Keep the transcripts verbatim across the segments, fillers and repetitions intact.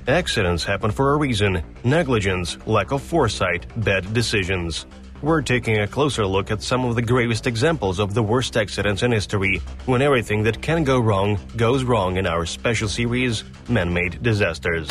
Accidents happen for a reason: negligence, lack of foresight, bad decisions. We're taking a closer look at some of the gravest examples of the worst accidents in history, when everything that can go wrong goes wrong in our special series, Man-Made Disasters.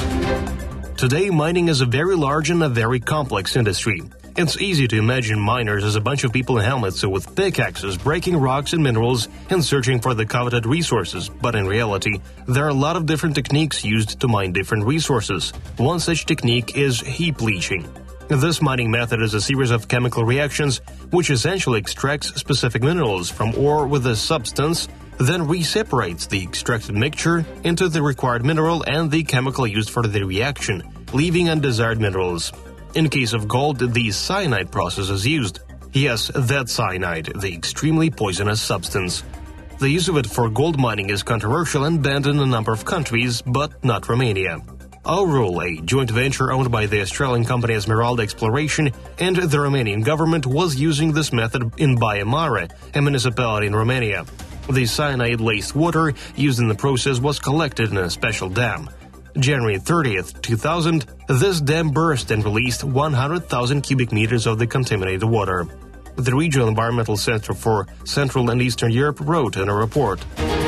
Today, mining is a very large and a very complex industry. It's easy to imagine miners as a bunch of people in helmets with pickaxes breaking rocks and minerals and searching for the coveted resources, but in reality, there are a lot of different techniques used to mine different resources. One such technique is heap leaching. This mining method is a series of chemical reactions which essentially extracts specific minerals from ore with a substance, then re-separates the extracted mixture into the required mineral and the chemical used for the reaction, leaving undesired minerals. In case of gold, the cyanide process is used. Yes, that cyanide, the extremely poisonous substance. The use of it for gold mining is controversial and banned in a number of countries, but not Romania. Aurul, a joint venture owned by the Australian company Esmeralda Exploration and the Romanian government, was using this method in Baia Mare, a municipality in Romania. The cyanide-laced water used in the process was collected in a special dam. January thirtieth, two thousand, this dam burst and released one hundred thousand cubic meters of the contaminated water. The Regional Environmental Center for Central and Eastern Europe wrote in a report.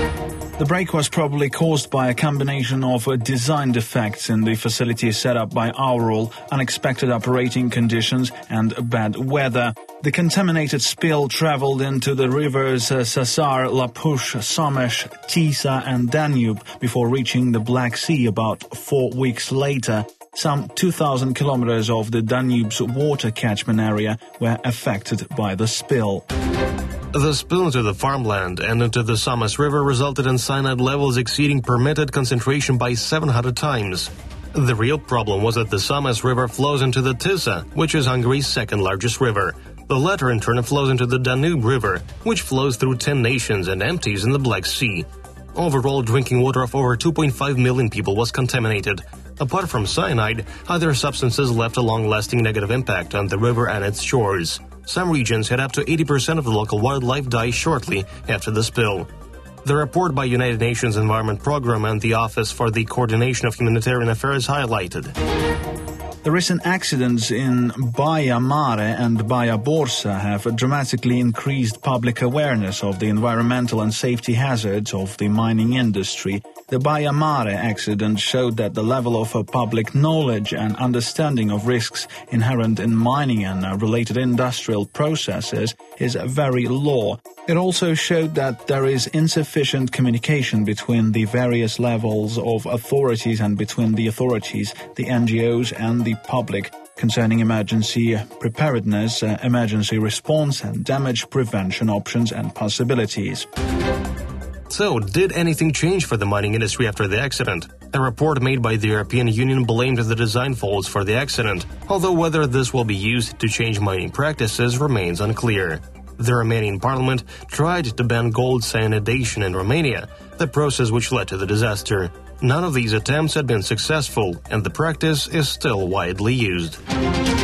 The break was probably caused by a combination of design defects in the facility set up by Aurul, unexpected operating conditions, and bad weather. The contaminated spill traveled into the rivers Sasar, Lapush, Somesh, Tisa, and Danube before reaching the Black Sea about four weeks later. Some two thousand kilometers of the Danube's water catchment area were affected by the spill. The spill into the farmland and into the Samas River resulted in cyanide levels exceeding permitted concentration by seven hundred times. The real problem was that the Samas River flows into the Tisa, which is Hungary's second largest river. The latter in turn flows into the Danube River, which flows through ten nations and empties in the Black Sea. Overall, drinking water of over two point five million people was contaminated. Apart from cyanide, other substances left a long-lasting negative impact on the river and its shores. Some regions had up to eighty percent of the local wildlife die shortly after the spill. The report by United Nations Environment Programme and the Office for the Coordination of Humanitarian Affairs highlighted. The recent accidents in Baia Mare and Baia Borsa have dramatically increased public awareness of the environmental and safety hazards of the mining industry. The Baia Mare accident showed that the level of uh, public knowledge and understanding of risks inherent in mining and uh, related industrial processes is very low. It also showed that there is insufficient communication between the various levels of authorities and between the authorities, the N G Os and the public concerning emergency preparedness, uh, emergency response and damage prevention options and possibilities. So, did anything change for the mining industry after the accident? A report made by the European Union blamed the design faults for the accident, although whether this will be used to change mining practices remains unclear. The Romanian parliament tried to ban gold cyanidation in Romania, the process which led to the disaster. None of these attempts had been successful, and the practice is still widely used.